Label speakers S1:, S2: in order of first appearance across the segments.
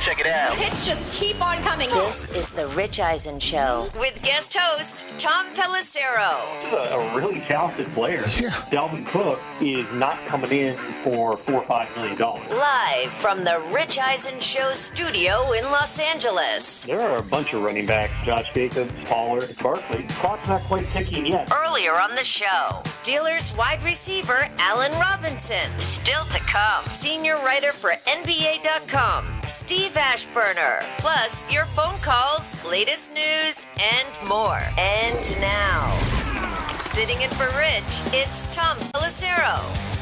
S1: Check it out.
S2: Hits just keep on coming.
S3: This is the Rich Eisen Show with guest host Tom Pelissero.
S4: This is a really talented player.
S5: Yeah.
S4: Dalvin Cook is not coming in for $4 or $5 million.
S3: Live from the Rich Eisen Show studio in Los Angeles.
S4: There are a bunch of running backs: Josh Jacobs, Pollard, Barkley. Clock's not quite ticking yet.
S3: Earlier on the show, Steelers wide receiver Allen Robinson. Still to come, senior writer for NBA.com, Steve Ashburner. Plus, your phone calls, latest news, and more. And now, sitting in for Rich, it's Tom Pelissero.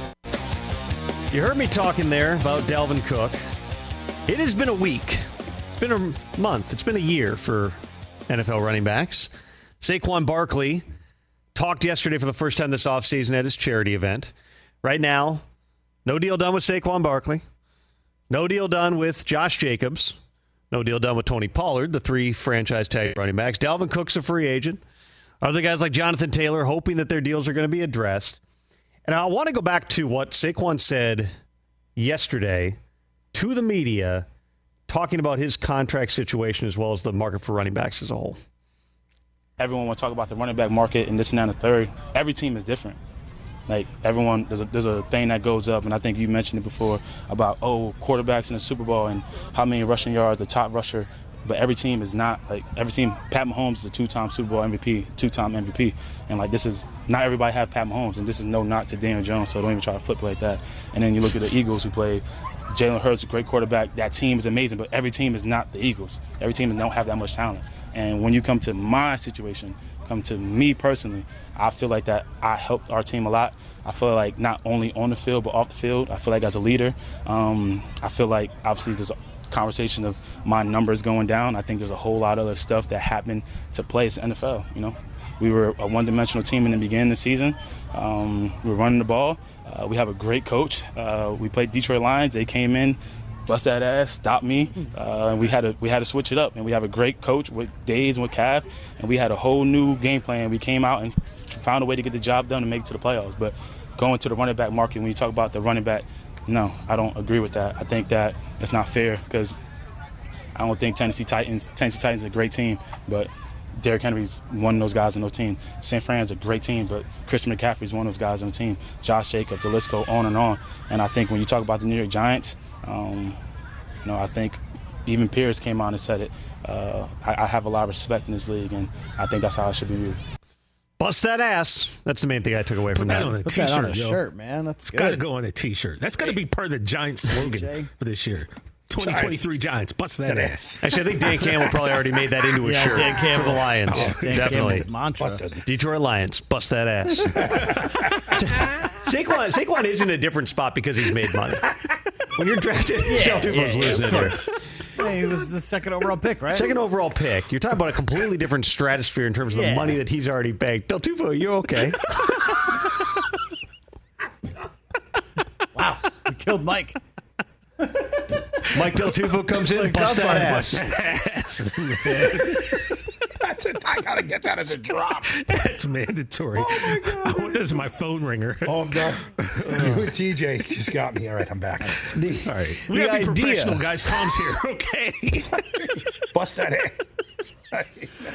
S6: You heard me talking there about Dalvin Cook. It has been a week. It's been a month. It's been a year for NFL running backs. Saquon Barkley talked yesterday for the first time this offseason at his charity event. Right now, no deal done with Saquon Barkley. No deal done with Josh Jacobs. No deal done with Tony Pollard, the 3 franchise tag running backs. Dalvin Cook's a free agent. Other guys like Jonathan Taylor hoping that their deals are going to be addressed. And I want to go back to what Saquon said yesterday to the media, talking about his contract situation as well as the market for running backs as a whole.
S7: Everyone will talk about the running back market and this and that and the third. Every team is different. Like, everyone, there's a thing that goes up, and I think you mentioned it before about, quarterbacks in the Super Bowl and how many rushing yards, the top rusher. But every team is not, like, every team, Pat Mahomes is a 2-time Super Bowl MVP, 2-time MVP. And, like, this is, not everybody have Pat Mahomes, and this is no knock to Daniel Jones, so don't even try to flip like that. And then you look at the Eagles who played, Jalen Hurts, a great quarterback. That team is amazing, but every team is not the Eagles. Every team don't have that much talent. And when you come to my situation, come to me personally, I feel like that I helped our team a lot. I feel like not only on the field, but off the field. I feel like as a leader, I feel like obviously there's a conversation of my numbers going down. I think there's a whole lot of other stuff that happened to play as NFL, you know. We were a one-dimensional team in the beginning of the season. We were running the ball. We have a great coach. We played Detroit Lions. They came in, bust that ass, stopped me, and we had to switch it up. And we have a great coach with Days and with Cav, and we had a whole new game plan. We came out and found a way to get the job done and make it to the playoffs. But going to the running back market, when you talk about the running back, no, I don't agree with that. I think that it's not fair because I don't think Tennessee Titans is a great team, but Derrick Henry's one of those guys on those team. St. Fran's a great team, but Christian McCaffrey's one of those guys on the team. Josh Jacobs, the list go on and on. And I think when you talk about the New York Giants, I think even Pierce came on and said it. I have a lot of respect in this league, and I think that's how it should be viewed.
S6: Bust that ass. That's the main thing I took away from that.
S5: On a
S8: Put
S5: t-shirt,
S8: that on a
S5: yo.
S8: shirt, man. That's
S5: It's
S8: good.
S5: got to go on a t-shirt. That's got to be part of the Giants slogan for this year. 2023 Giants. Bust that ass.
S6: Actually, I think Dan Campbell probably already made that into a shirt
S8: Dan Campbell.
S6: for the Lions.
S8: Dan
S6: Definitely.
S8: Campbell's mantra.
S6: Detroit Lions. Bust that ass. Saquon is in a different spot because he's made money. When you're drafted, Tufo's losing it here.
S8: Hey, he was the second overall pick, right?
S6: Second overall pick. You're talking about a completely different stratosphere in terms of the money that he's already banked. Del Tufo, you okay?
S8: Wow, we killed Mike.
S6: Mike Del Tufo comes in, bust that ass.
S5: That's it. I got to get that as a drop. That's mandatory. Oh, my God. This is my phone ringer.
S9: Oh, I'm done. You and TJ just got me. All right, I'm back.
S5: All right. We got to be professional, guys. Tom's here, okay?
S9: Bust that ass.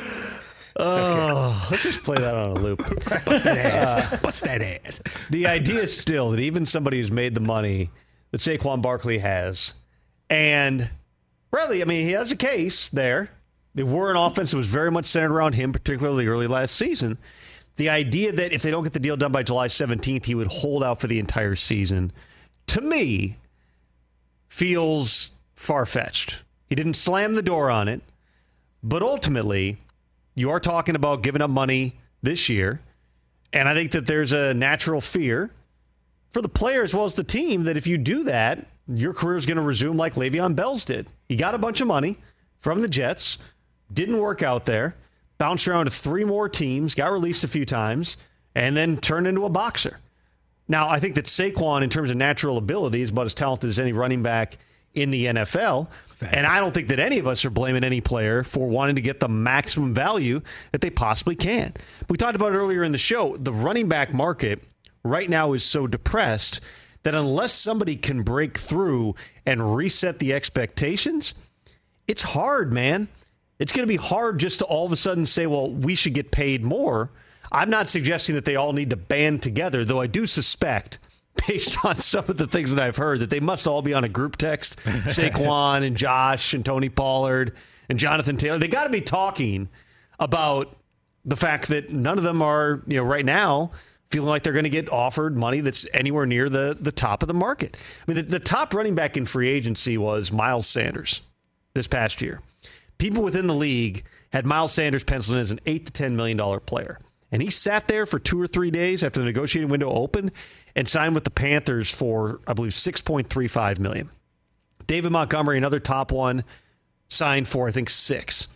S6: Let's just play that on a loop.
S5: Bust that ass. Bust that ass.
S6: The idea is still that even somebody who's made the money that Saquon Barkley has, and really, I mean, he has a case there. They were an offense that was very much centered around him, particularly early last season. The idea that if they don't get the deal done by July 17th, he would hold out for the entire season, to me, feels far-fetched. He didn't slam the door on it, but ultimately, you are talking about giving up money this year, and I think that there's a natural fear for the player as well as the team that if you do that, your career is going to resume like Le'Veon Bell's did. He got a bunch of money from the Jets, didn't work out there, bounced around to 3 more teams, got released a few times, and then turned into a boxer. Now, I think that Saquon, in terms of natural ability, is about as talented as any running back in the NFL.
S5: Thanks.
S6: And I don't think that any of us are blaming any player for wanting to get the maximum value that they possibly can. We talked about it earlier in the show. The running back market right now is so depressed that unless somebody can break through and reset the expectations, it's hard, man. It's going to be hard just to all of a sudden say, well, we should get paid more. I'm not suggesting that they all need to band together, though I do suspect, based on some of the things that I've heard, that they must all be on a group text. Saquon and Josh and Tony Pollard and Jonathan Taylor. They got to be talking about the fact that none of them are, right now feeling like they're going to get offered money that's anywhere near the top of the market. I mean, the top running back in free agency was Miles Sanders this past year. People within the league had Miles Sanders penciled in as an $8 to $10 million player. And he sat there for 2 or 3 days after the negotiating window opened and signed with the Panthers for, I believe, $6.35 million. David Montgomery, another top one, signed for, I think, $6 million.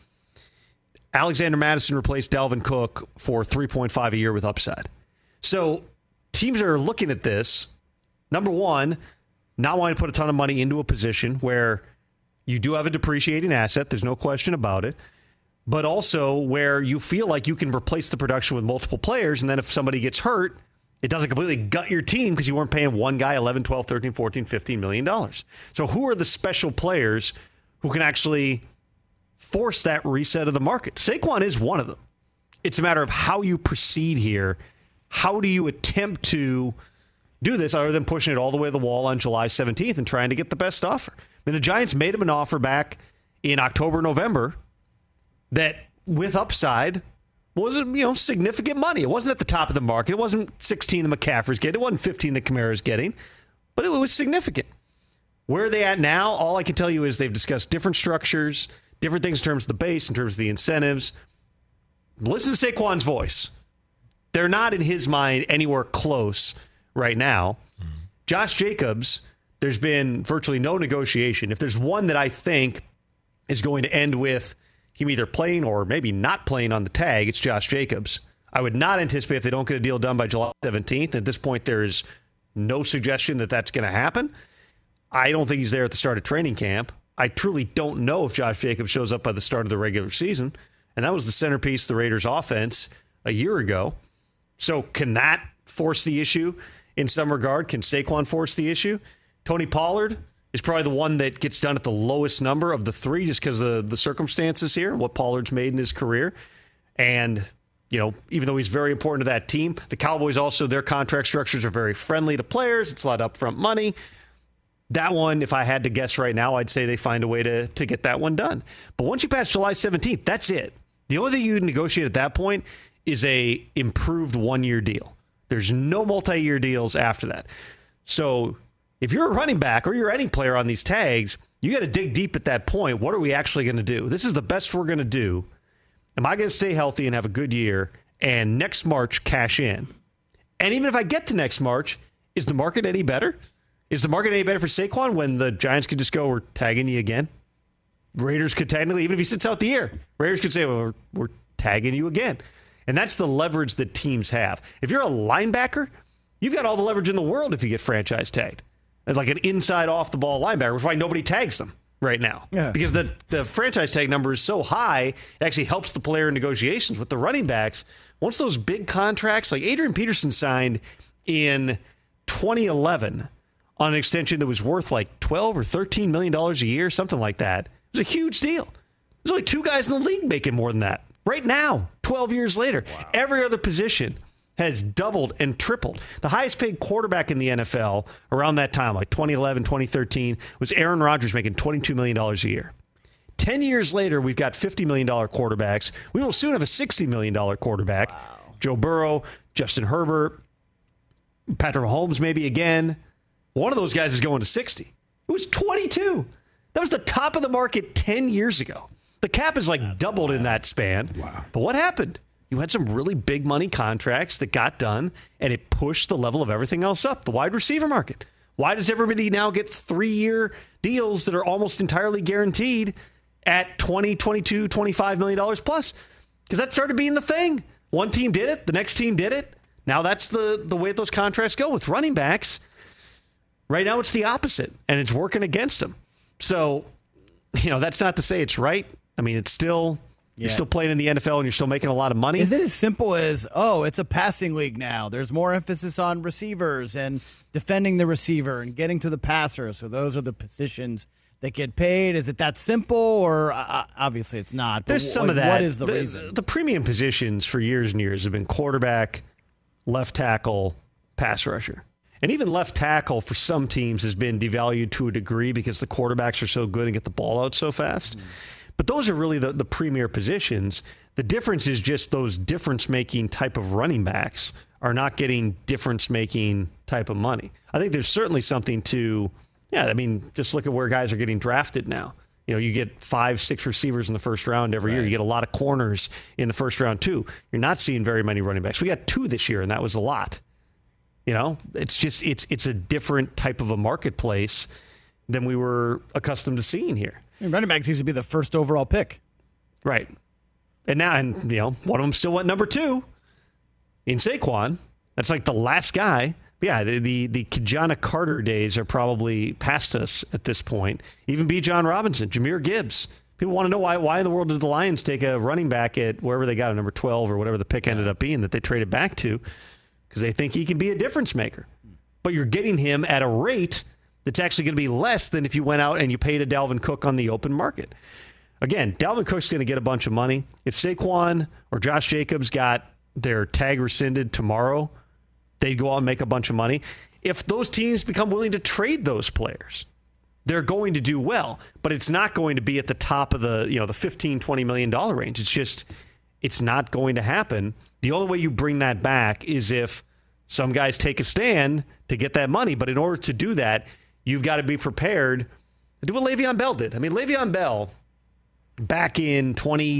S6: Alexander Mattison replaced Dalvin Cook for $3.5 a year with upside. So teams are looking at this, number one, not wanting to put a ton of money into a position where you do have a depreciating asset, there's no question about it, but also where you feel like you can replace the production with multiple players, and then if somebody gets hurt, it doesn't completely gut your team because you weren't paying one guy $11, $12, $13, $14, $15 million. So who are the special players who can actually force that reset of the market? Saquon is one of them. It's a matter of how you proceed here. How do you attempt to do this other than pushing it all the way to the wall on July 17th and trying to get the best offer? I mean, the Giants made him an offer back in October, November that with upside was, significant money. It wasn't at the top of the market. It wasn't 16 that McCaffrey's getting. It wasn't 15 that Kamara's getting, but it was significant. Where are they at now? All I can tell you is they've discussed different structures, different things in terms of the base, in terms of the incentives. Listen to Saquon's voice. They're not, in his mind, anywhere close right now. Josh Jacobs, there's been virtually no negotiation. If there's one that I think is going to end with him either playing or maybe not playing on the tag, it's Josh Jacobs. I would not anticipate if they don't get a deal done by July 17th. At this point, there is no suggestion that that's going to happen. I don't think he's there at the start of training camp. I truly don't know if Josh Jacobs shows up by the start of the regular season. And that was the centerpiece of the Raiders' offense a year ago. So can that force the issue in some regard? Can Saquon force the issue? Tony Pollard is probably the one that gets done at the lowest number of the three just because of the circumstances here, what Pollard's made in his career. And, even though he's very important to that team, the Cowboys also, their contract structures are very friendly to players. It's a lot of upfront money. That one, if I had to guess right now, I'd say they find a way to get that one done. But once you pass July 17th, that's it. The only thing you negotiate at that point is a improved 1-year deal. There's no multi-year deals after that. So if you're a running back or you're any player on these tags, you got to dig deep at that point. What are we actually going to do? This is the best we're going to do. Am I going to stay healthy and have a good year and next March cash in? And even if I get to next March, is the market any better? Is the market any better for Saquon when the Giants could just go, we're tagging you again? Raiders could technically, even if he sits out the year, Raiders could say, well, we're tagging you again. And that's the leverage that teams have. If you're a linebacker, you've got all the leverage in the world if you get franchise tagged. It's like an inside off-the-ball linebacker, which is why nobody tags them right now. Yeah. Because the franchise tag number is so high, it actually helps the player in negotiations. With the running backs, once those big contracts, like Adrian Peterson signed in 2011 on an extension that was worth like $12 or $13 million a year, something like that. It was a huge deal. There's only 2 guys in the league making more than that. Right now, 12 years later, every other position has doubled and tripled. The highest paid quarterback in the NFL around that time, like 2011, 2013, was Aaron Rodgers making $22 million a year. 10 years later, we've got $50 million quarterbacks. We will soon have a $60 million quarterback. Wow. Joe Burrow, Justin Herbert, Patrick Mahomes maybe again. One of those guys is going to 60. It was 22. That was the top of the market 10 years ago. The cap is like doubled in that span. Wow. But what happened? You had some really big money contracts that got done, and it pushed the level of everything else up. The wide receiver market. Why does everybody now get 3-year deals that are almost entirely guaranteed at $20, $22, $25 million plus? Because that started being the thing. One team did it. The next team did it. Now that's the way those contracts go. With running backs, right now it's the opposite, and it's working against them. So, that's not to say it's right. I mean, it's still, you're still playing in the NFL and you're still making a lot of money.
S8: Is it as simple as, it's a passing league now? There's more emphasis on receivers and defending the receiver and getting to the passer. So those are the positions They get paid. Is it that simple, or obviously it's not?
S6: There's some of that.
S8: What is the reason?
S6: The premium positions for years and years have been quarterback, left tackle, pass rusher. And even left tackle for some teams has been devalued to a degree because the quarterbacks are so good and get the ball out so fast. But those are really the premier positions. The difference is just those difference-making type of running backs are not getting difference-making type of money. I think there's certainly something to, just look at where guys are getting drafted now. You get 5-6 receivers in the first round every year. You get a lot of corners in the first round, too. You're not seeing very many running backs. We got 2 this year, and that was a lot. It's just it's a different type of a marketplace than we were accustomed to seeing here.
S8: Running backs used to be the first overall pick.
S6: Right. And now, one of them still went number 2 in Saquon. That's like the last guy. But yeah, the Kijana Carter days are probably past us at this point. Even B. John Robinson, Jahmyr Gibbs. People want to know why in the world did the Lions take a running back at wherever they got, number 12 or whatever the pick ended up being that they traded back to, because they think he can be a difference maker. But you're getting him at a rate that's actually going to be less than if you went out and you paid a Dalvin Cook on the open market. Again, Dalvin Cook's going to get a bunch of money. If Saquon or Josh Jacobs got their tag rescinded tomorrow, they'd go out and make a bunch of money. If those teams become willing to trade those players, they're going to do well. But it's not going to be at the top of the the $15, $20 million range. It's not going to happen. The only way you bring that back is if some guys take a stand to get that money. But in order to do that, you've got to be prepared to do what Le'Veon Bell did. I mean, Le'Veon Bell, back in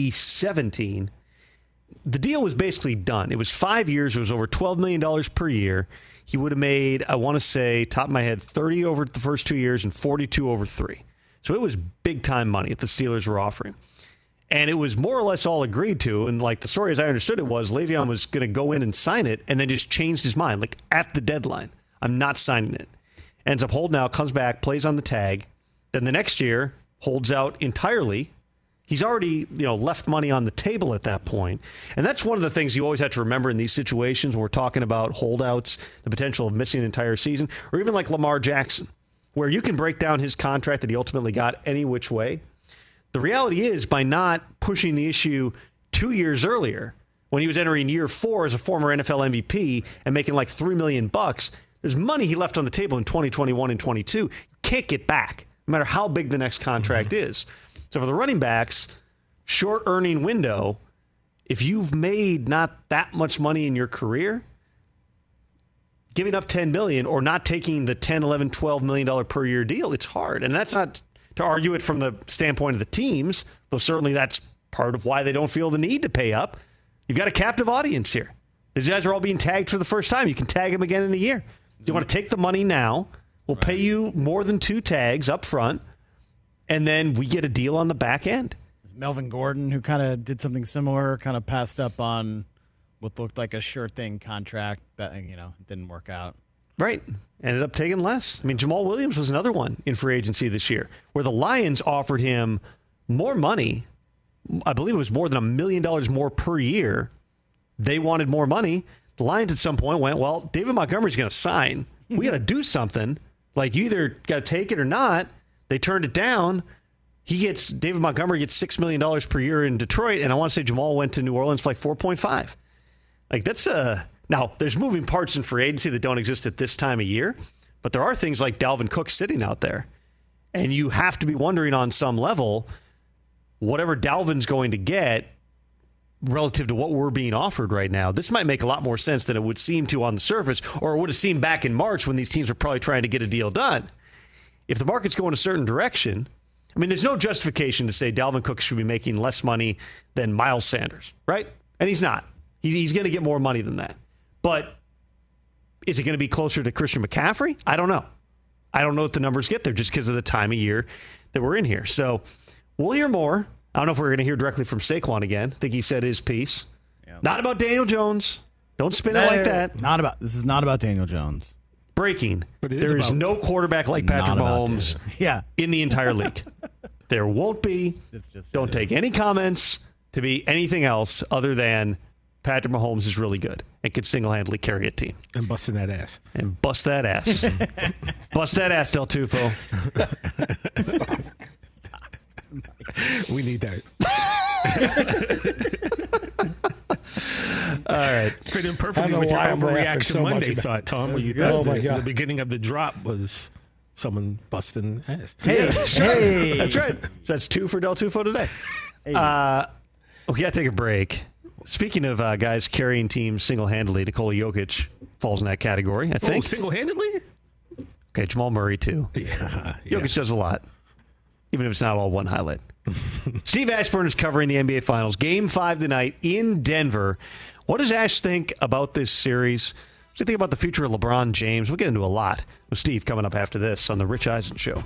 S6: 2017, the deal was basically done. It was 5 years. It was over $12 million per year. He would have made, I want to say, top of my head, 30 over the first 2 years and 42 over 3. So it was big-time money that the Steelers were offering. And it was more or less all agreed to. And like the story as I understood it was, Le'Veon was going to go in and sign it and then just changed his mind, like at the deadline. I'm not signing it. Ends up holding out, comes back, plays on the tag. Then the next year, holds out entirely. He's already, left money on the table at that point. And that's one of the things you always have to remember in these situations when we're talking about holdouts, the potential of missing an entire season, or even like Lamar Jackson, where you can break down his contract that he ultimately got any which way. The reality is, by not pushing the issue 2 years earlier, when he was entering year 4 as a former NFL MVP and making like $3 million, there's money he left on the table in 2021 and 22. You can't get back, no matter how big the next contract is. So for the running backs, short earning window, if you've made not that much money in your career, giving up $10 million or not taking the $10, $11, $12 million per year deal, it's hard. And that's not to argue it from the standpoint of the teams, though certainly that's part of why they don't feel the need to pay up. You've got a captive audience here. These guys are all being tagged for the first time. You can tag them again in a year. You want to take the money now. We'll pay you more than 2 tags up front, and then we get a deal on the back end.
S8: Melvin Gordon, who kind of did something similar, kind of passed up on what looked like a sure thing contract, but it didn't work out.
S6: Right. Ended up taking less. I mean, Jamal Williams was another one in free agency this year, where the Lions offered him more money. I believe it was more than $1 million more per year. They wanted more money. The Lions at some point went, well, David Montgomery's going to sign. We got to do something. Like, you either got to take it or not. They turned it down. David Montgomery gets $6 million per year in Detroit, and I want to say Jamal went to New Orleans for like 4.5. Like, that's now, there's moving parts in free agency that don't exist at this time of year, but there are things like Dalvin Cook sitting out there. And you have to be wondering on some level, whatever Dalvin's going to get relative to what we're being offered right now, this might make a lot more sense than it would seem to on the surface, or it would have seemed back in March when these teams were probably trying to get a deal done. If the market's going a certain direction, I mean, there's no justification to say Dalvin Cook should be making less money than Miles Sanders, right? And he's not. He's going to get more money than that. But is it going to be closer to Christian McCaffrey? I don't know. I don't know if the numbers get there just because of the time of year that we're in here. So we'll hear more. I don't know if we're going to hear directly from Saquon again. I think he said his piece. Yep. Not about Daniel Jones. Don't spin it like that.
S8: This is not about Daniel Jones.
S6: Breaking. There is no quarterback like Patrick Mahomes in the entire league. There won't be. Don't take any comments to be anything else other than Patrick Mahomes is really good and could single-handedly carry a team.
S5: And busting that ass.
S6: And bust that ass. Bust that ass, Del Tufo.
S5: We need that.
S6: All right.
S5: Fit in perfectly with your overreaction
S9: so
S5: Monday
S9: much
S5: thought, Tom, where you
S9: Oh,
S5: thought
S9: my
S5: the
S9: God.
S5: beginning of the drop was someone busting ass.
S8: Hey, hey.
S6: That's right. So that's 2 for Del Tufo today. We got to take a break. Speaking of guys carrying teams single-handedly, Nikola Jokic falls in that category, I think.
S5: Oh, single-handedly?
S6: Okay, Jamal Murray, too.
S5: Yeah.
S6: Jokic does a lot, even if it's not all one highlight. Steve Ashburn is covering the NBA Finals. Game 5 tonight in Denver. What does Ash think about this series? What do you think about the future of LeBron James? We'll get into a lot with Steve coming up after this on The Rich Eisen Show.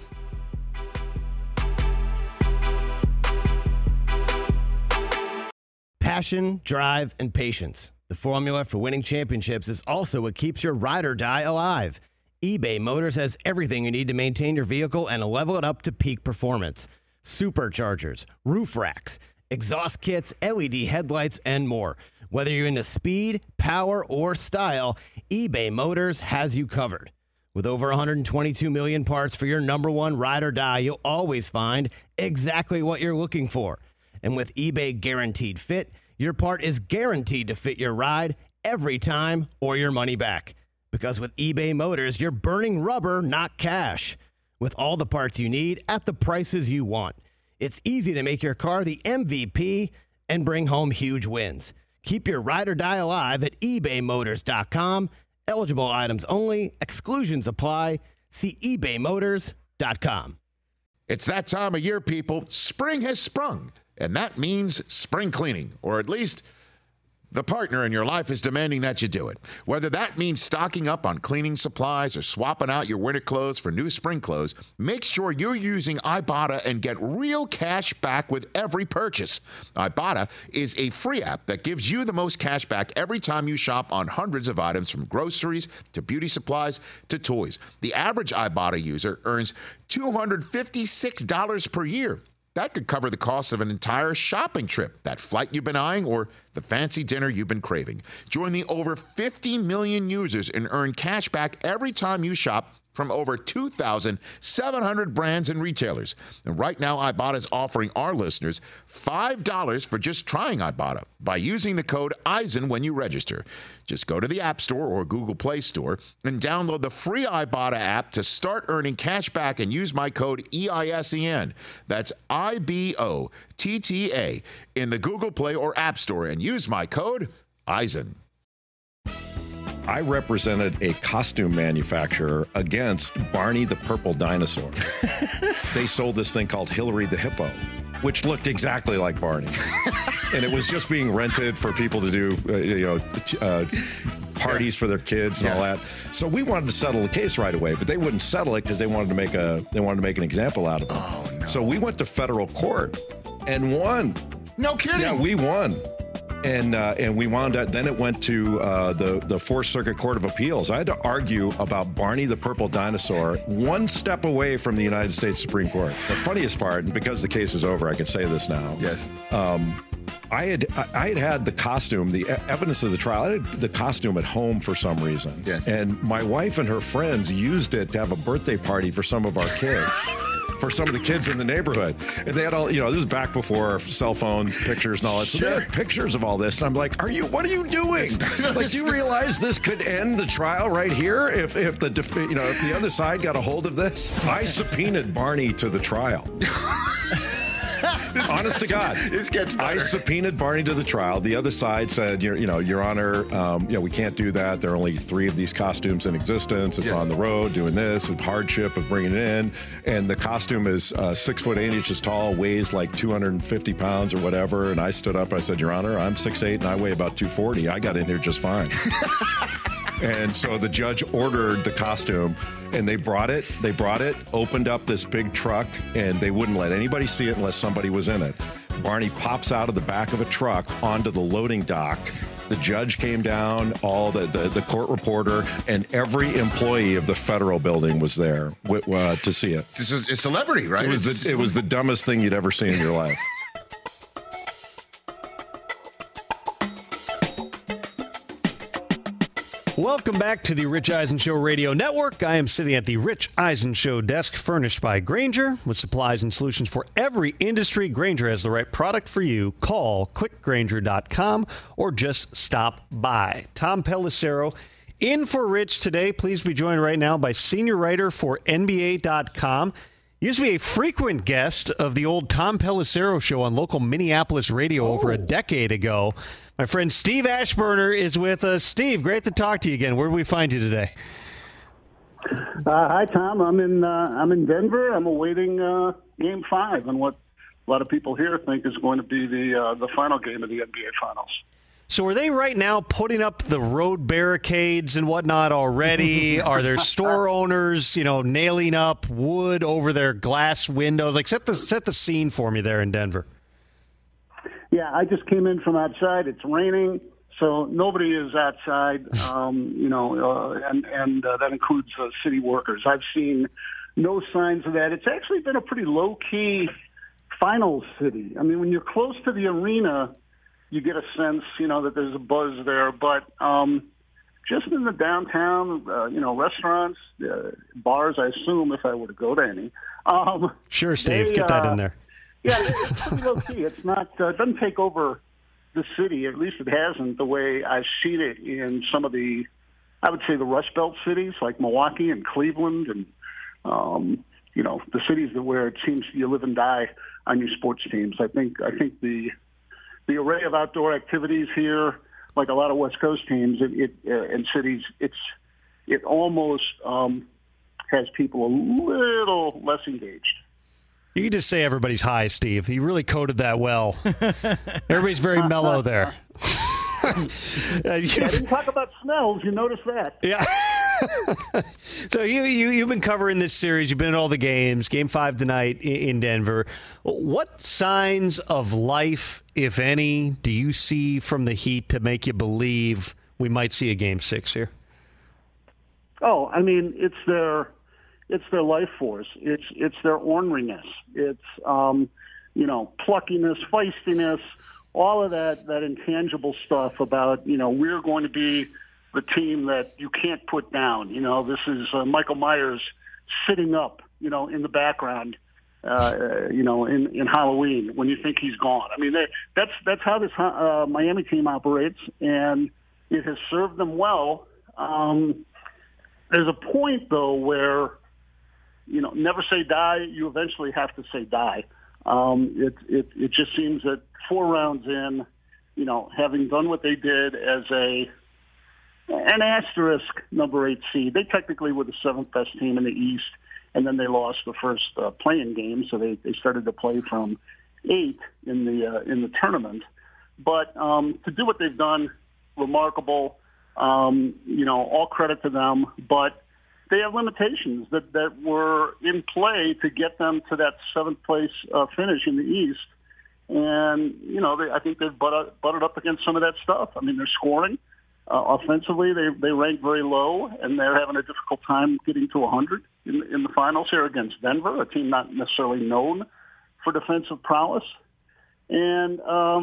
S1: Passion, drive, and patience. The formula for winning championships is also what keeps your ride or die alive. eBay Motors has everything you need to maintain your vehicle and level it up to peak performance. Superchargers, roof racks, exhaust kits, LED headlights, and more. Whether you're into speed, power, or style, eBay Motors has you covered. With over 122 million parts for your number one ride or die, you'll always find exactly what you're looking for. And with eBay Guaranteed Fit, your part is guaranteed to fit your ride every time or your money back. Because with eBay Motors, you're burning rubber, not cash. With all the parts you need at the prices you want. It's easy to make your car the MVP and bring home huge wins. Keep your ride or die alive at ebaymotors.com. Eligible items only. Exclusions apply. See ebaymotors.com.
S2: It's that time of year, people. Spring has sprung, and that means spring cleaning, or at least the partner in your life is demanding that you do it. Whether that means stocking up on cleaning supplies or swapping out your winter clothes for new spring clothes, make sure you're using Ibotta and get real cash back with every purchase. Ibotta is a free app that gives you the most cash back every time you shop on hundreds of items, from groceries to beauty supplies to toys. The average Ibotta user earns $256 per year. That could cover the cost of an entire shopping trip, that flight you've been eyeing, or the fancy dinner you've been craving. Join the over 50 million users and earn cash back every time you shop from over 2,700 brands and retailers. And right now, Ibotta is offering our listeners $5 for just trying Ibotta by using the code EISEN when you register. Just go to the App Store or Google Play Store and download the free Ibotta app to start earning cash back and use my code EISEN. That's IBOTTA in the Google Play or App Store and use my code EISEN.
S10: I represented a costume manufacturer against Barney the Purple Dinosaur. They sold this thing called Hillary the Hippo, which looked exactly like Barney. And it was just being rented for people to do, parties for their kids and all that. So we wanted to settle the case right away, but they wouldn't settle it because they wanted to make an example out of it.
S2: Oh, no.
S10: So we went to federal court and won.
S2: No kidding.
S10: Yeah, we won. And we wound up, then it went to the Fourth Circuit Court of Appeals. I had to argue about Barney the Purple Dinosaur one step away from the United States Supreme Court. The funniest part, and because the case is over, I can say this now.
S2: Yes.
S10: I had the costume, the evidence of the trial. I had the costume at home for some reason.
S2: Yes.
S10: And my wife and her friends used it to have a birthday party for some of our kids. For some of the kids in the neighborhood. And they had all, this is back before cell phone pictures and all that. So they had pictures of all this. And I'm like, what are you doing? Like, do you realize this could end the trial right here if the other side got a hold of this? I subpoenaed Barney to the trial. Honest to God.
S2: This gets better.
S10: I subpoenaed Barney to the trial. The other side said, Your Honor, we can't do that. There are only 3 of these costumes in existence. It's on the road doing this, and hardship of bringing it in. And the costume is 6 foot 8 inches tall, weighs like 250 pounds or whatever. And I stood up and I said, Your Honor, I'm 6'8" and I weigh about 240. I got in here just fine. And so the judge ordered the costume, and they brought it, opened up this big truck, and they wouldn't let anybody see it unless somebody was in it. Barney pops out of the back of a truck onto the loading dock. The judge came down, all the court reporter, and every employee of the federal building was there to see it.
S2: This is a celebrity, right?
S10: It was the dumbest thing you'd ever seen in your life.
S6: Welcome back to the Rich Eisen Show Radio Network. I am sitting at the Rich Eisen Show desk furnished by Grainger with supplies and solutions for every industry. Grainger has the right product for you. Call clickgrainger.com or just stop by. Tom Pelissero in for Rich today. Please be joined right now by senior writer for NBA.com. Used to be a frequent guest of the old Tom Pelissero Show on local Minneapolis radio over a decade ago. My friend Steve Ashburner is with us. Steve, great to talk to you again. Where do we find you today?
S11: Hi, Tom. I'm in Denver. I'm awaiting Game 5 and what a lot of people here think is going to be the final game of the NBA Finals.
S6: So are they right now putting up the road barricades and whatnot already? Are there store owners, nailing up wood over their glass windows? Like set the scene for me there in Denver.
S11: Yeah, I just came in from outside. It's raining, so nobody is outside, and that includes city workers. I've seen no signs of that. It's actually been a pretty low-key finals city. I mean, when you're close to the arena, you get a sense, that there's a buzz there. But just in the downtown, restaurants, bars, I assume, if I were to go to any.
S6: Sure, Steve, get that in there.
S11: Yeah, it's pretty low key. It's not. It doesn't take over the city. At least it hasn't the way I've seen it in some of the, I would say, the Rust Belt cities like Milwaukee and Cleveland, and the cities where it seems you live and die on your sports teams. I think the array of outdoor activities here, like a lot of West Coast teams and cities, it almost has people a little less engaged.
S6: You can just say everybody's high, Steve. You really coded that well. Everybody's very mellow there.
S11: I didn't talk about smells. You notice that.
S6: Yeah. So you've been covering this series. You've been at all the games. Game 5 tonight in Denver. What signs of life, if any, do you see from the Heat to make you believe we might see a Game 6 here?
S11: Oh, I mean, it's their life force. It's their orneriness. It's pluckiness, feistiness, all of that intangible stuff about we're going to be the team that you can't put down. This is Michael Myers sitting up, in the background, in Halloween when you think he's gone. I mean, that's how this Miami team operates, and it has served them well. There's a point though where never say die. You eventually have to say die. It just seems that 4 rounds in, having done what they did as an asterisk number 8 seed, they technically were the 7th best team in the East, and then they lost the first play-in game, so they started to play from 8 in the tournament. But to do what they've done, remarkable. All credit to them, but they have limitations that were in play to get them to that 7th place finish in the East. And, I think they've butted up against some of that stuff. I mean, they're scoring. Offensively, they rank very low, and they're having a difficult time getting to 100 in the finals here against Denver, a team not necessarily known for defensive prowess. And,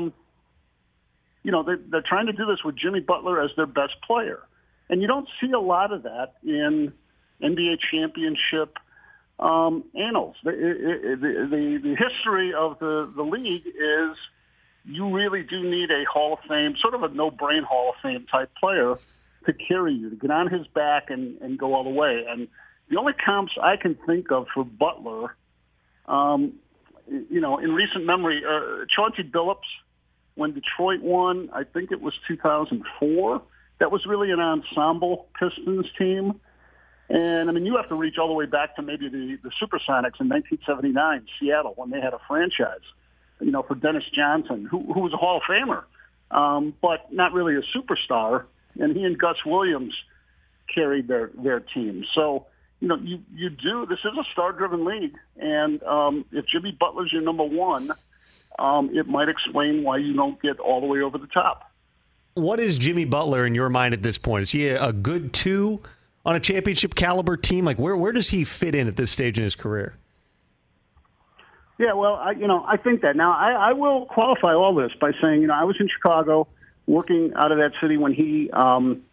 S11: they're trying to do this with Jimmy Butler as their best player. And you don't see a lot of that in NBA championship annals. The history of the league is you really do need a Hall of Fame, sort of a no-brain Hall of Fame type player to carry you, to get on his back and go all the way. And the only comps I can think of for Butler, in recent memory, Chauncey Billups, when Detroit won, I think it was 2004, that was really an ensemble Pistons team. And, I mean, you have to reach all the way back to maybe the Supersonics in 1979, Seattle, when they had a franchise, for Dennis Johnson, who was a Hall of Famer, but not really a superstar. And he and Gus Williams carried their team. So, you do. This is a star-driven league. And if Jimmy Butler's your number one, it might explain why you don't get all the way over the top.
S6: What is Jimmy Butler in your mind at this point? Is he a good 2 on a championship caliber team? Like where does he fit in at this stage in his career?
S11: Yeah, well, I think that. Now, I will qualify all this by saying, I was in Chicago working out of that city when he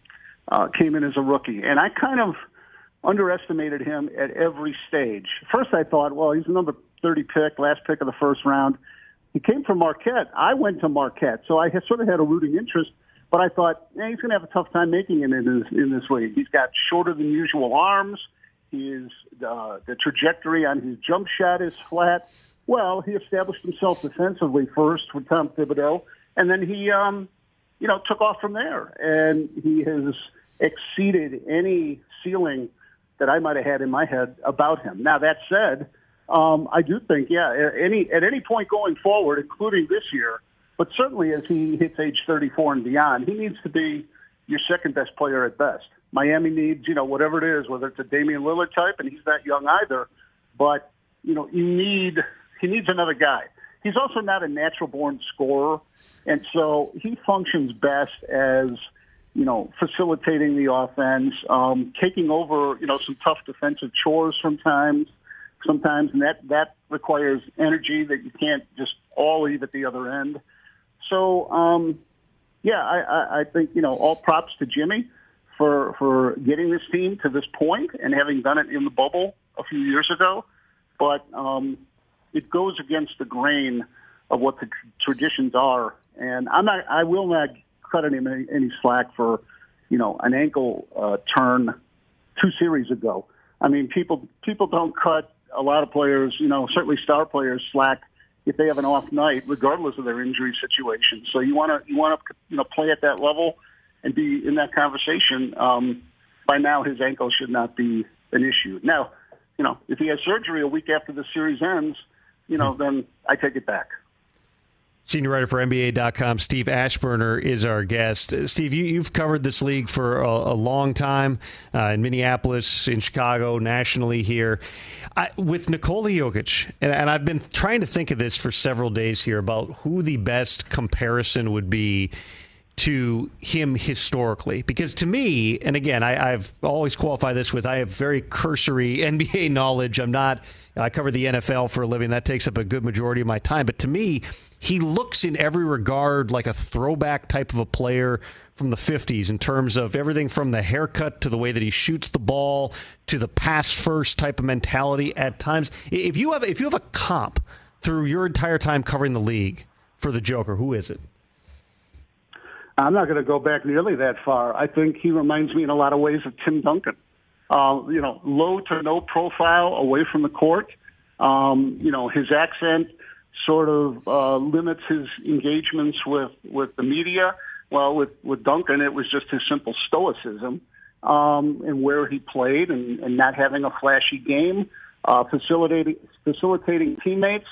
S11: came in as a rookie. And I kind of underestimated him at every stage. First I thought, well, he's the number 30 pick, last pick of the first round. He came from Marquette. I went to Marquette, so I sort of had a rooting interest. But I thought, he's going to have a tough time making it in this league. He's got shorter than usual arms. The trajectory on his jump shot is flat. Well, he established himself defensively first with Tom Thibodeau, and then he, took off from there. And he has exceeded any ceiling that I might have had in my head about him. Now, that said, I do think, at any point going forward, including this year, but certainly as he hits age 34 and beyond, he needs to be your second best player at best. Miami needs, whatever it is, whether it's a Damian Lillard type, and he's not young either, but, he needs another guy. He's also not a natural-born scorer, and so he functions best as, facilitating the offense, taking over, some tough defensive chores sometimes, and that requires energy that you can't just all leave at the other end. So, I think, all props to Jimmy for getting this team to this point and having done it in the bubble a few years ago. But it goes against the grain of what the traditions are. And I will not cut him any slack for, an ankle turn 2 series ago. I mean, people don't cut a lot of players, certainly star players, slack if they have an off night, regardless of their injury situation. So you want to play at that level and be in that conversation. By now, his ankle should not be an issue. Now, if he has surgery a week after the series ends, then I take it back.
S6: Senior writer for NBA.com, Steve Ashburner, is our guest. Steve, you've covered this league for a long time in Minneapolis, in Chicago, nationally here. With Nikola Jokic, and I've been trying to think of this for several days here about who the best comparison would be to him historically. Because to me, and again, I've always qualified this with I have very cursory NBA knowledge. I cover the NFL for a living. That takes up a good majority of my time. But to me, he looks in every regard like a throwback type of a player from the 50s in terms of everything from the haircut to the way that he shoots the ball to the pass first type of mentality at times. If you have a comp through your entire time covering the league for the Joker, who is it?
S11: I'm not going to go back nearly that far. I think he reminds me in a lot of ways of Tim Duncan. Low to no profile away from the court. His accent sort of limits his engagements with the media. Well, with Duncan, it was just his simple stoicism and where he played and not having a flashy game, facilitating teammates.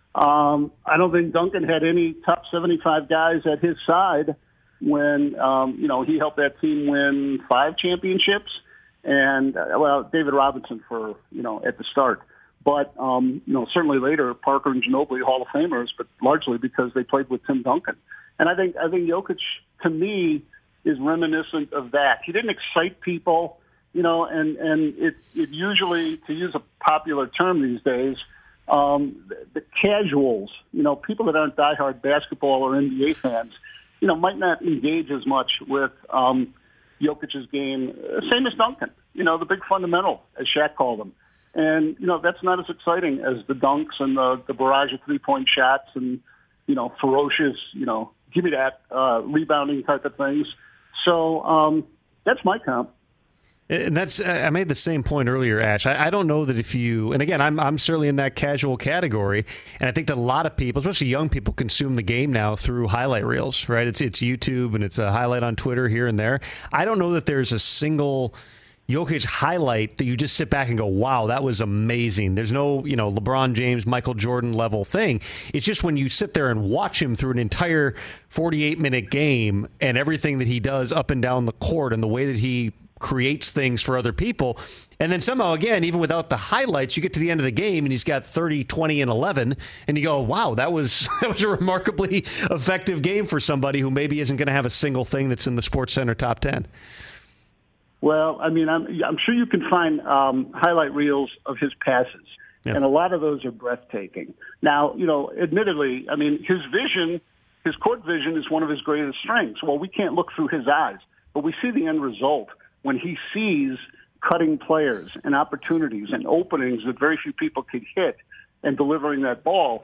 S11: I don't think Duncan had any top 75 guys at his side when, he helped that team win 5 championships. And, David Robinson at the start. But, certainly later, Parker and Ginobili, Hall of Famers, but largely because they played with Tim Duncan. And I think Jokic, to me, is reminiscent of that. He didn't excite people, and it usually, to use a popular term these days, the casuals, people that aren't diehard basketball or NBA fans, might not engage as much with Jokic's game, same as Duncan, the big fundamental, as Shaq called him. And, that's not as exciting as the dunks and the barrage of three-point shots and, ferocious, give me that rebounding type of things. So that's my comp.
S6: And I made the same point earlier, Ash. I don't know that if you, and again, I'm certainly in that casual category, and I think that a lot of people, especially young people, consume the game now through highlight reels, right? It's YouTube and it's a highlight on Twitter here and there. I don't know that there's a single Jokic highlight that you just sit back and go, wow, that was amazing. There's no, LeBron James, Michael Jordan level thing. It's just when you sit there and watch him through an entire 48-minute game and everything that he does up and down the court and the way that he creates things for other people. And then somehow, again, even without the highlights, you get to the end of the game and he's got 30, 20, and 11. And you go, wow, that was a remarkably effective game for somebody who maybe isn't going to have a single thing that's in the SportsCenter top 10.
S11: Well, I mean, I'm sure you can find highlight reels of his passes. Yeah. And a lot of those are breathtaking. Now, admittedly, I mean, his court vision is one of his greatest strengths. Well, we can't look through his eyes. but we see the end result when he sees cutting players and opportunities and openings that very few people could hit and delivering that ball.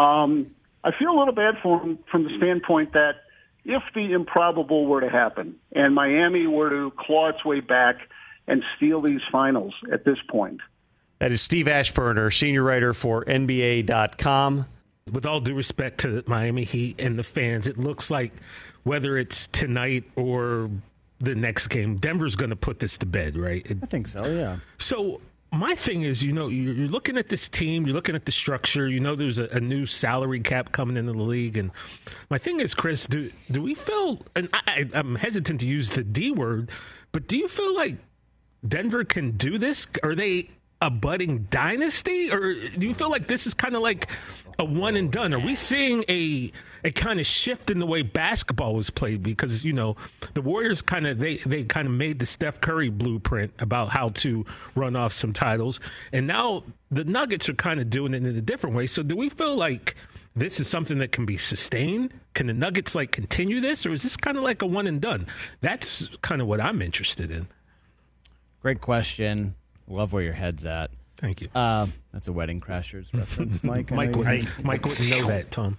S11: I feel a little bad for him from the standpoint that if the improbable were to happen and Miami were to claw its way back and steal these finals at this point.
S6: That is Steve Ashburner, senior writer for NBA.com.
S5: With all due respect to the Miami Heat and the fans, it looks like whether it's tonight or the next game, Denver's going to put this to bed, right?
S8: I think so, yeah.
S5: So my thing is, you're looking at this team, you're looking at the structure, there's a new salary cap coming into the league. And my thing is, Chris, do we feel, and I'm hesitant to use the D word, but do you feel like Denver can do this? Are they a budding dynasty? Or do you feel like this is kind of like a one and done? Are we seeing a kind of shift in the way basketball was played? Because, the Warriors they kind of made the Steph Curry blueprint about how to run off some titles. And now the Nuggets are kind of doing it in a different way. So do we feel like this is something that can be sustained? Can the Nuggets continue this? Or is this kind of like a one and done? That's kind of what I'm interested in.
S8: Great question. Love where your head's at.
S5: Thank you.
S8: That's a Wedding Crashers reference, Mike.
S5: Mike wouldn't know that, Tom.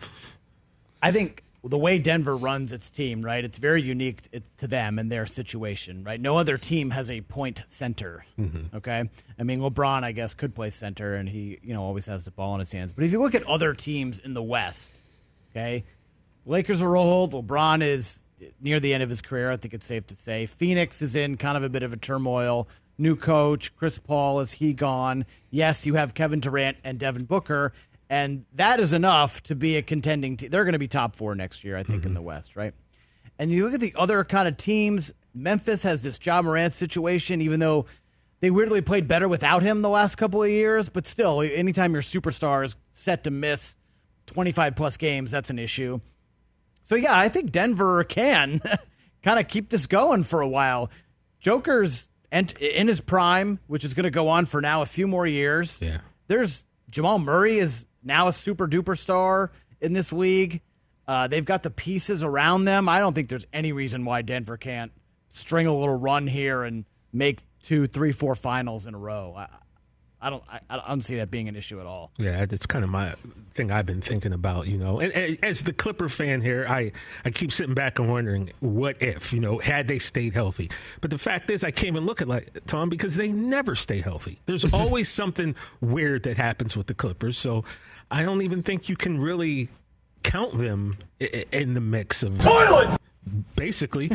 S8: I think the way Denver runs its team, right, it's very unique to them and their situation, right? No other team has a point center, okay? I mean, LeBron, I guess, could play center, and he, always has the ball in his hands. But if you look at other teams in the West, okay, Lakers are old. LeBron is near the end of his career, I think it's safe to say. Phoenix is in kind of a bit of a turmoil. New coach, Chris Paul, is he gone? Yes, you have Kevin Durant and Devin Booker, and that is enough to be a contending team. They're going to be top 4 next year, I think, in the West, right? And you look at the other kind of teams, Memphis has this Ja Morant situation, even though they weirdly played better without him the last couple of years, but still, anytime your superstar is set to miss 25-plus games, that's an issue. So, yeah, I think Denver can kind of keep this going for a while. Joker's in his prime, which is going to go on for now a few more years.
S5: Yeah.
S8: There's Jamal Murray is now a super duper star in this league. They've got the pieces around them. I don't think there's any reason why Denver can't string a little run here and make 2, 3, 4 finals in a row. I don't see that being an issue at all.
S5: Yeah, that's kind of my thing I've been thinking about, And as the Clipper fan here, I keep sitting back and wondering, what if, had they stayed healthy? But the fact is, I can't even look at Tom, because they never stay healthy. There's always something weird that happens with the Clippers. So I don't even think you can really count them in the mix of toilets. Basically,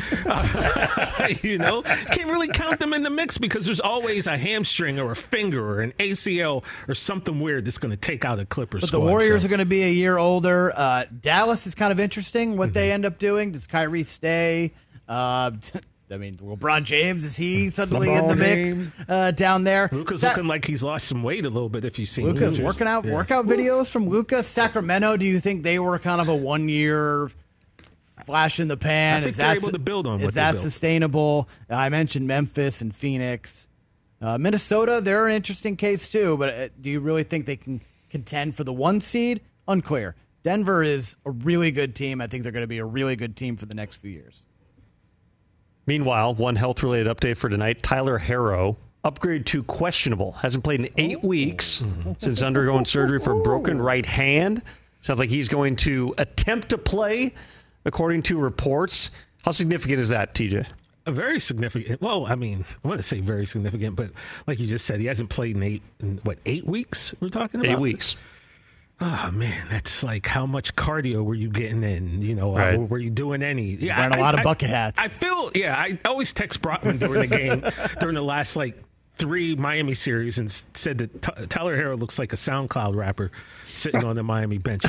S5: can't really count them in the mix, because there's always a hamstring or a finger or an ACL or something weird that's going to take out a Clippers squad.
S8: But the Warriors are going to be a year older. Dallas is kind of interesting what they end up doing. Does Kyrie stay? LeBron James, is he suddenly in the mix down there?
S5: Luka's looking like he's lost some weight a little bit, if you've seen
S8: Luka's workout videos from Luka. Sacramento, do you think they were kind of a 1-year flash in the pan?
S5: I think they're able to build on what
S8: is that sustainable? I mentioned Memphis and Phoenix. Minnesota, they're an interesting case too, but do you really think they can contend for the 1 seed? Unclear. Denver is a really good team. I think they're going to be a really good team for the next few years.
S6: Meanwhile, one health-related update for tonight. Tyler Herro, upgrade to questionable. Hasn't played in 8 weeks since undergoing surgery for a broken right hand. Sounds like he's going to attempt to play, according to reports. How significant is that, TJ?
S5: Very significant. Well, I want to say very significant, but like you just said, he hasn't played in 8 weeks? We're talking about
S6: 8 weeks.
S5: Oh, man, that's like how much cardio were you getting in?
S6: Right.
S5: Were you doing any?
S8: Yeah, wearing a lot of bucket hats.
S5: I always text Brockman during the game, during the last 3 Miami series, and said that Tyler Herro looks like a SoundCloud rapper sitting on the Miami bench.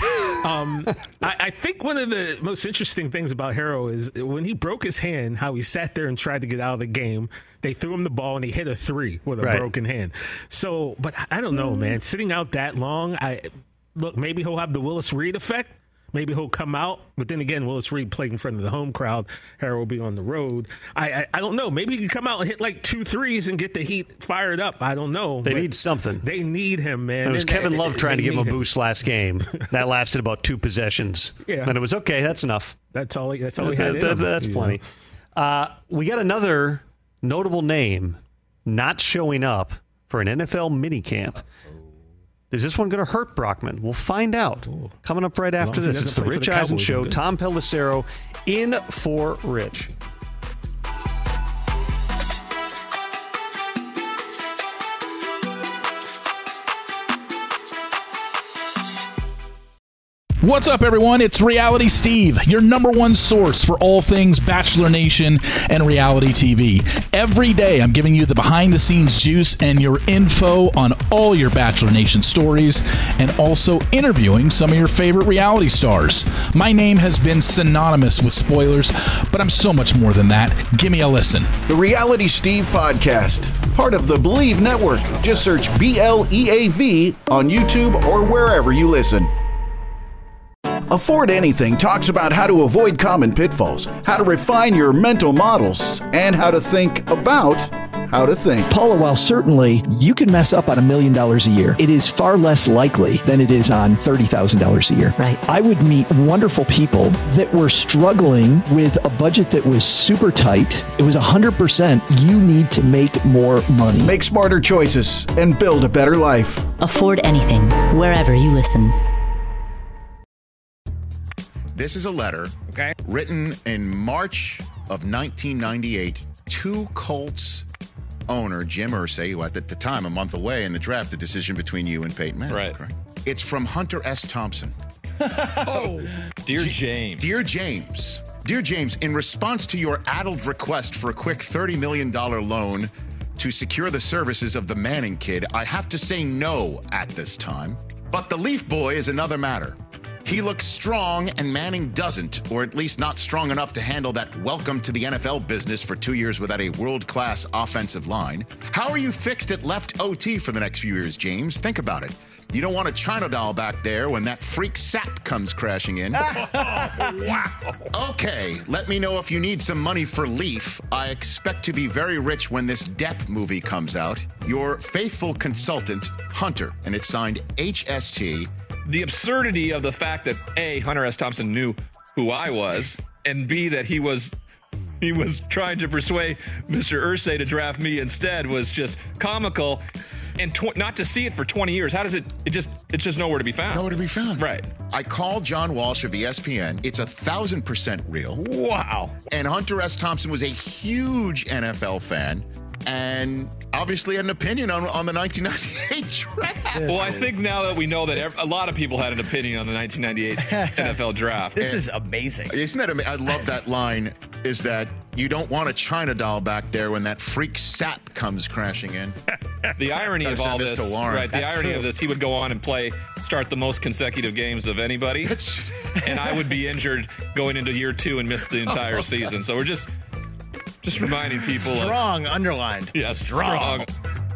S5: I think one of the most interesting things about Herro is when he broke his hand, how he sat there and tried to get out of the game. They threw him the ball and he hit a 3 with a broken hand. So, but I don't know, man. Sitting out that long, look, maybe he'll have the Willis Reed effect. Maybe he'll come out, but then again, Willis Reed played in front of the home crowd. Herro will be on the road. I don't know. Maybe he can come out and hit 2 threes and get the Heat fired up. I don't know.
S6: They need something.
S5: They need him, man.
S6: It was Kevin Love trying to give him a boost last game. That lasted about 2 possessions.
S5: Yeah.
S6: And it was okay. That's enough.
S5: That's all he had.
S6: That's plenty. We got another notable name not showing up for an NFL minicamp. Is this one going to hurt Brockman? We'll find out. Coming up right after this. It's the Rich Eisen Show. Tom Pelissero in for Rich.
S12: What's up, everyone? It's Reality Steve, your number one source for all things Bachelor Nation and reality TV. Every day, I'm giving you the behind-the-scenes juice and your info on all your Bachelor Nation stories, and also interviewing some of your favorite reality stars. My name has been synonymous with spoilers, but I'm so much more than that. Give me a listen.
S13: The Reality Steve Podcast, part of the Believe Network. Just search BLEAV on YouTube or wherever you listen. Afford Anything talks about how to avoid common pitfalls, how to refine your mental models, and how to think about how to think.
S14: Paula, while certainly you can mess up on $1 million a year, it is far less likely than it is on $30,000 a year.
S15: Right.
S14: I would meet wonderful people that were struggling with a budget that was super tight. It was 100% you need to make more money.
S13: Make smarter choices and build a better life.
S15: Afford Anything, wherever you listen.
S2: This is a letter written in March of 1998 to Colts owner Jim Irsay, who at the time, a month away in the draft, the decision between you and Peyton Manning.
S16: Right.
S2: Correct? It's from Hunter S. Thompson.
S16: Dear James.
S2: Dear James. Dear James, in response to your addled request for a quick $30 million loan to secure the services of the Manning kid, I have to say no at this time. But the Leaf boy is another matter. He looks strong and Manning doesn't, or at least not strong enough to handle that welcome to the NFL business for 2 years without a world-class offensive line. How are you fixed at left OT for the next few years, James? Think about it. You don't want a China doll back there when that freak sap comes crashing in. Wow. Okay, let me know if you need some money for Leaf. I expect to be very rich when this Depp movie comes out. Your faithful consultant, Hunter, and it's signed HST.
S16: The absurdity of the fact that A, Hunter S. Thompson knew who I was, and B, that he was trying to persuade Mr. Irsay to draft me instead was just comical. And not to see it for 20 years, how does it's just nowhere to be found.
S2: Nowhere to be found.
S16: Right.
S2: I called John Walsh of ESPN. It's 1,000% real.
S16: Wow.
S2: And Hunter S. Thompson was a huge NFL fan and obviously had an opinion on the 1998 draft.
S16: Well, I think now that we know that a lot of people had an opinion on the 1998 NFL draft.
S1: This is amazing.
S2: Isn't that amazing? I love that line, is that you don't want a China doll back there when that freak sap comes crashing in.
S16: The irony of all this, right? The irony of this, he would go on and start the most consecutive games of anybody, and I would be injured going into year 2 and miss the entire season. So we're just reminding people.
S1: Strong, underlined.
S16: Yeah, strong.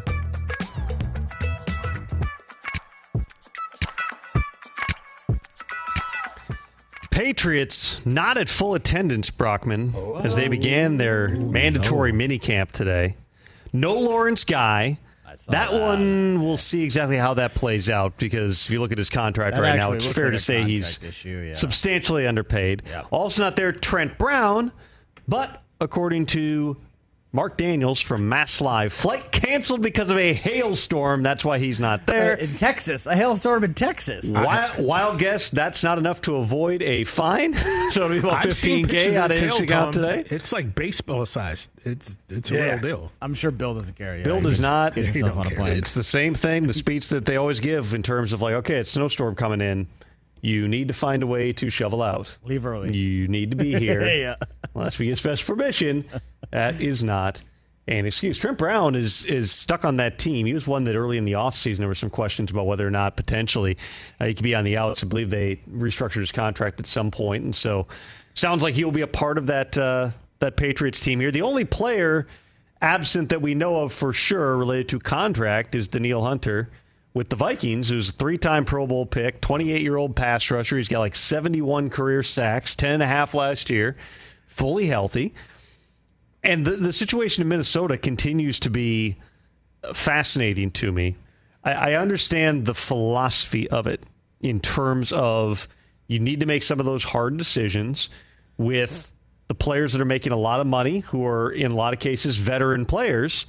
S6: Patriots not at full attendance, Brockman, as they began their mandatory minicamp today. No Lawrence Guy. That one, we'll see exactly how that plays out, because if you look at his contract right now, it's fair to say he's substantially underpaid. Yeah. Also not there, Trent Brown, but according to Mark Daniels from Mass Live, flight canceled because of a hailstorm. That's why he's not there.
S8: In Texas. A hailstorm in Texas.
S6: Wild guess, that's not enough to avoid a fine. So it'll be about $15K out of his account today.
S5: It's like baseball size. It's a real deal.
S8: I'm sure Bill doesn't care.
S6: Bill does not.
S8: Get himself on a plane.
S6: It's the same thing, the speech that they always give in terms of like, okay, it's snowstorm coming in. You need to find a way to shovel out.
S8: Leave early.
S6: You need to be here.
S8: Yeah.
S6: Unless we get special permission. That is not an excuse. Trent Brown is stuck on that team. He was one that early in the offseason there were some questions about whether or not potentially he could be on the outs. I believe they restructured his contract at some point, and so sounds like he'll be a part of that Patriots team here. The only player absent that we know of for sure related to contract is Danielle Hunter with the Vikings, who's a 3-time Pro Bowl pick, 28-year-old pass rusher. He's got like 71 career sacks, 10.5 last year, fully healthy. And the situation in Minnesota continues to be fascinating to me. I understand the philosophy of it in terms of you need to make some of those hard decisions with the players that are making a lot of money, who are in a lot of cases veteran players,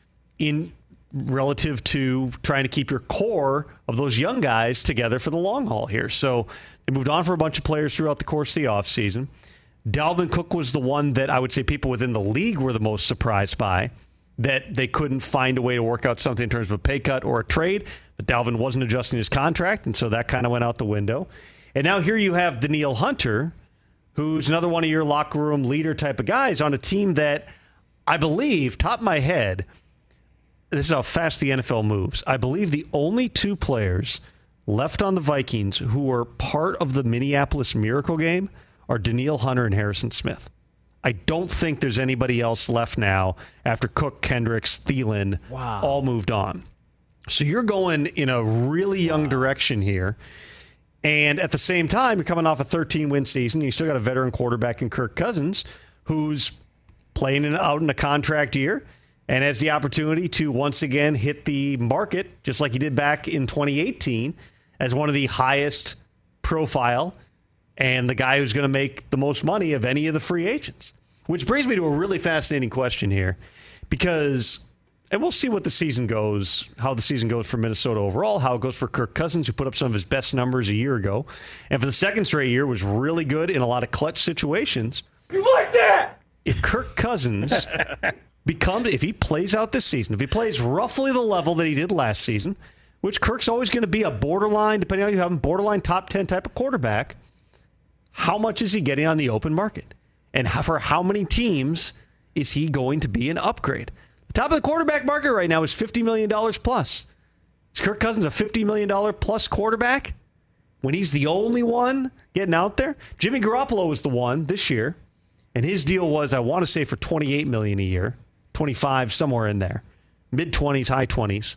S6: in relative to trying to keep your core of those young guys together for the long haul here. So they moved on for a bunch of players throughout the course of the offseason. Dalvin Cook was the one that I would say people within the league were the most surprised by, that they couldn't find a way to work out something in terms of a pay cut or a trade. But Dalvin wasn't adjusting his contract, and so that kind of went out the window. And now here you have Danielle Hunter, who's another one of your locker room leader type of guys on a team that I believe, top of my head, this is how fast the NFL moves. I believe the only two players left on the Vikings who were part of the Minneapolis Miracle game are Danielle Hunter and Harrison Smith. I don't think there's anybody else left now after Cook, Kendricks, Thielen all moved on. So you're going in a really young direction here. And at the same time, you're coming off a 13-win season. You still got a veteran quarterback in Kirk Cousins who's playing out in a contract year and has the opportunity to once again hit the market, just like he did back in 2018, as one of the highest profile and the guy who's going to make the most money of any of the free agents. Which brings me to a really fascinating question here, because, and we'll see what the season goes, how the season goes for Minnesota overall, how it goes for Kirk Cousins, who put up some of his best numbers a year ago, and for the second straight year was really good in a lot of clutch situations.
S9: You like that?
S6: If Kirk Cousins if he plays out this season, if he plays roughly the level that he did last season, which Kirk's always going to be a borderline, depending on how you have him, borderline top 10 type of quarterback, how much is he getting on the open market? And for how many teams is he going to be an upgrade? The top of the quarterback market right now is $50 million plus. Is Kirk Cousins a $50 million plus quarterback when he's the only one getting out there? Jimmy Garoppolo was the one this year, and his deal was, I want to say, for $28 million a year, 25, somewhere in there, mid-20s, high 20s.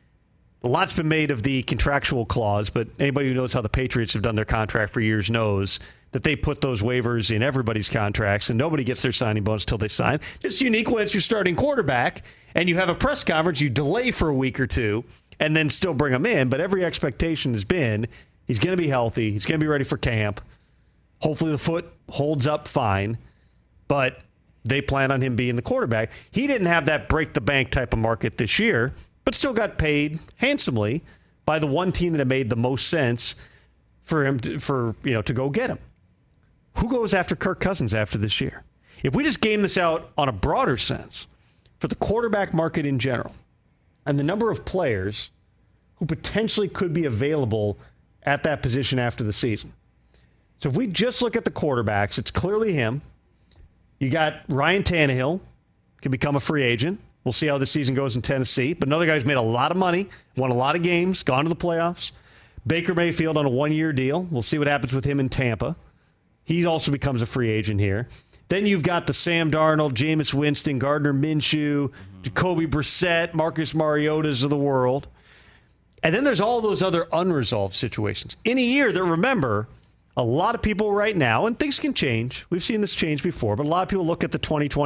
S6: A lot's been made of the contractual clause, but anybody who knows how the Patriots have done their contract for years knows that they put those waivers in everybody's contracts, and nobody gets their signing bonus until they sign. Just unique when it's your starting quarterback, and you have a press conference, you delay for a week or two, and then still bring him in. But every expectation has been he's going to be healthy, he's going to be ready for camp. Hopefully the foot holds up fine, but they plan on him being the quarterback. He didn't have that break-the-bank type of market this year, but still got paid handsomely by the one team that had made the most sense for him to go get him. Who goes after Kirk Cousins after this year? If we just game this out on a broader sense, for the quarterback market in general, and the number of players who potentially could be available at that position after the season. So if we just look at the quarterbacks, it's clearly him. You got Ryan Tannehill, can become a free agent. We'll see how the season goes in Tennessee. But another guy who's made a lot of money, won a lot of games, gone to the playoffs. Baker Mayfield on a one-year deal. We'll see what happens with him in Tampa. He also becomes a free agent here. Then you've got the Sam Darnold, Jameis Winston, Gardner Minshew, Jacoby Brissett, Marcus Mariotas of the world. And then there's all those other unresolved situations. In a year that, remember, a lot of people right now, and things can change. We've seen this change before, but a lot of people look at the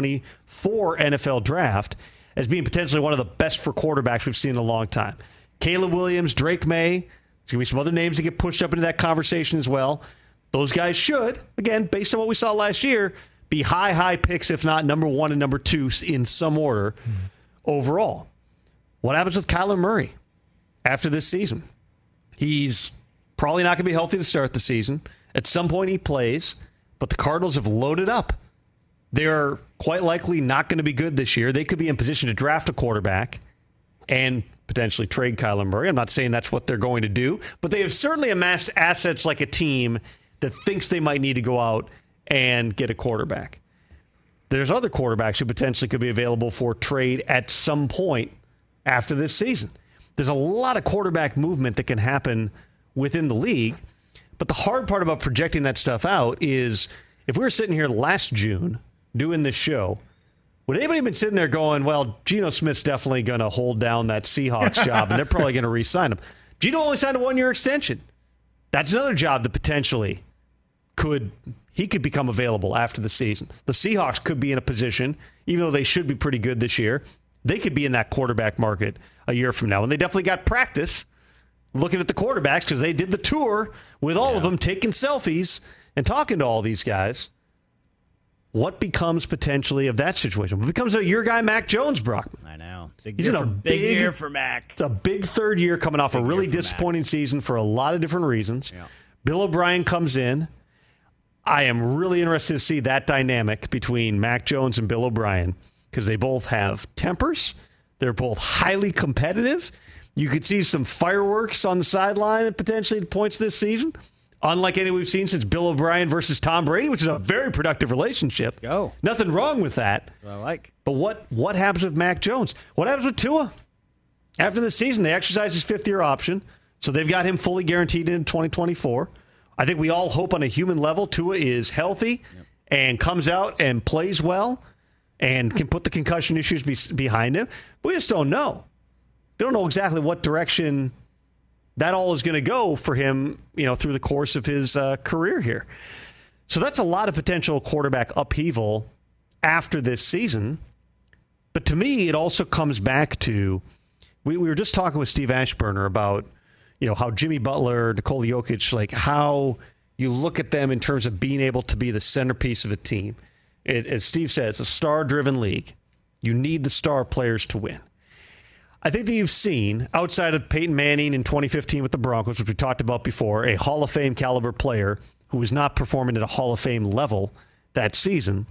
S6: 2024 NFL draft as being potentially one of the best for quarterbacks we've seen in a long time. Caleb Williams, Drake May. There's going to be some other names that get pushed up into that conversation as well. Those guys should, again, based on what we saw last year, be high picks, if not number one and number two in some order overall. What happens with Kyler Murray after this season? He's probably not going to be healthy to start the season. At some point he plays, but the Cardinals have loaded up. They're quite likely not going to be good this year. They could be in position to draft a quarterback and potentially trade Kyler Murray. I'm not saying that's what they're going to do, but they have certainly amassed assets like a team that thinks they might need to go out and get a quarterback. There's other quarterbacks who potentially could be available for trade at some point after this season. There's a lot of quarterback movement that can happen within the league, but the hard part about projecting that stuff out is if we were sitting here last June doing this show, would anybody have been sitting there going, well, Geno Smith's definitely going to hold down that Seahawks job, and they're probably going to re-sign him. Geno only signed a one-year extension. That's another job that potentially could become available after the season. The Seahawks could be in a position, even though they should be pretty good this year, they could be in that quarterback market a year from now. And they definitely got practice looking at the quarterbacks because they did the tour with all of them, taking selfies and talking to all these guys. what becomes potentially of that situation? What becomes of your guy, Mac Jones, Brockman?
S8: I know.
S6: He's in a
S8: big year for Mac.
S6: It's a big third year coming off a really disappointing season for a lot of different reasons.
S8: Yeah.
S6: Bill O'Brien comes in. I am really interested to see that dynamic between Mac Jones and Bill O'Brien because they both have tempers. They're both highly competitive. You could see some fireworks on the sideline at potentially points this season, unlike any we've seen since Bill O'Brien versus Tom Brady, which is a very productive relationship.
S8: Let's go.
S6: Nothing wrong with that.
S8: That's what I like.
S6: But what happens with Mac Jones? What happens with Tua? After the season, they exercise his fifth-year option, so they've got him fully guaranteed in 2024. I think we all hope on a human level Tua is healthy and comes out and plays well and can put the concussion issues behind him. But we just don't know. They don't know exactly what direction that all is going to go for him, through the course of his career here. So that's a lot of potential quarterback upheaval after this season. But to me, it also comes back to, we were just talking with Steve Ashburner about, how Jimmy Butler, Nikola Jokic, like how you look at them in terms of being able to be the centerpiece of a team. As Steve said, it's a star-driven league. You need the star players to win. I think that you've seen, outside of Peyton Manning in 2015 with the Broncos, which we talked about before, a Hall of Fame caliber player who was not performing at a Hall of Fame level that season.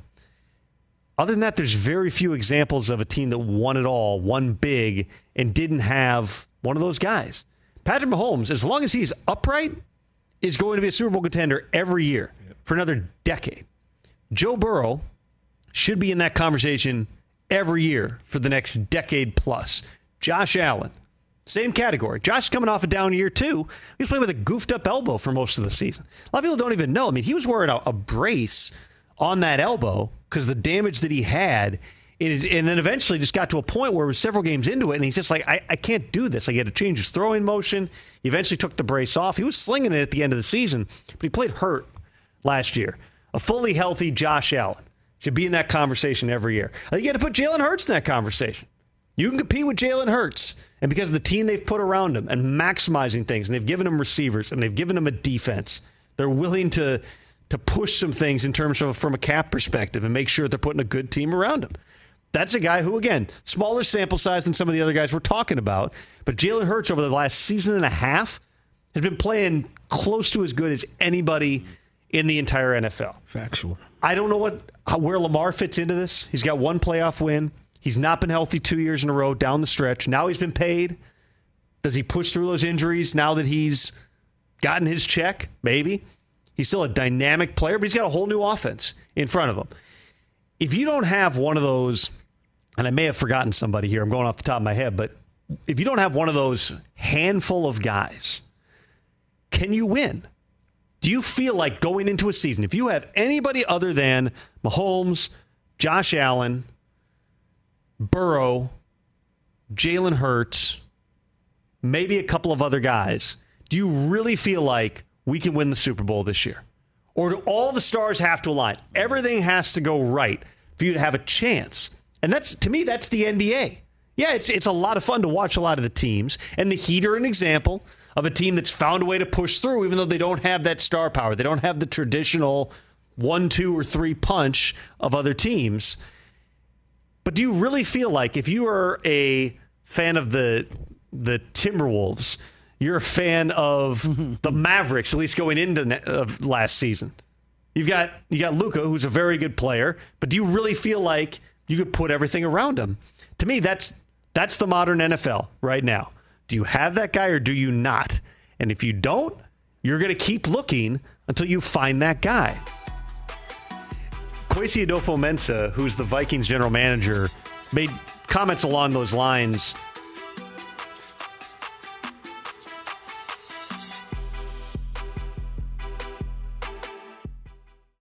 S6: Other than that, there's very few examples of a team that won it all, won big, and didn't have one of those guys. Patrick Mahomes, as long as he's upright, is going to be a Super Bowl contender every year for another decade. Joe Burrow should be in that conversation every year for the next decade plus. Josh Allen, same category. Josh is coming off a down year, too. He was playing with a goofed-up elbow for most of the season. A lot of people don't even know. I mean, he was wearing a brace on that elbow because the damage that he had, and then eventually just got to a point where it was several games into it, and he's just like, I can't do this. He had to change his throwing motion. He eventually took the brace off. He was slinging it at the end of the season, but he played hurt last year. A fully healthy Josh Allen should be in that conversation every year. I think you got to put Jalen Hurts in that conversation. You can compete with Jalen Hurts, and because of the team they've put around him and maximizing things, and they've given him receivers, and they've given him a defense, they're willing to push some things in terms of from a cap perspective and make sure they're putting a good team around him. That's a guy who, again, smaller sample size than some of the other guys we're talking about, but Jalen Hurts over the last season and a half has been playing close to as good as anybody in the entire NFL.
S5: Factual.
S6: I don't know where Lamar fits into this. He's got one playoff win. He's not been healthy 2 years in a row down the stretch. Now he's been paid. Does he push through those injuries now that he's gotten his check? Maybe. He's still a dynamic player, but he's got a whole new offense in front of him. If you don't have one of those, and I may have forgotten somebody here, I'm going off the top of my head, but if you don't have one of those handful of guys, can you win? Do you feel like going into a season, if you have anybody other than Mahomes, Josh Allen, Burrow, Jalen Hurts, maybe a couple of other guys, do you really feel like we can win the Super Bowl this year? Or do all the stars have to align? Everything has to go right for you to have a chance. And that's, to me, that's the NBA. Yeah, it's a lot of fun to watch a lot of the teams. And the Heat are an example of a team that's found a way to push through, even though they don't have that star power. They don't have the traditional 1, 2, or 3 punch of other teams. But do you really feel like if you are a fan of the Timberwolves, you're a fan of the Mavericks, at least going into last season? You got Luka, who's a very good player, but do you really feel like you could put everything around him? To me, that's the modern NFL right now. Do you have that guy or do you not? And if you don't, you're going to keep looking until you find that guy. Kwesi Adofo-Mensah, who's the Vikings general manager, made comments along those lines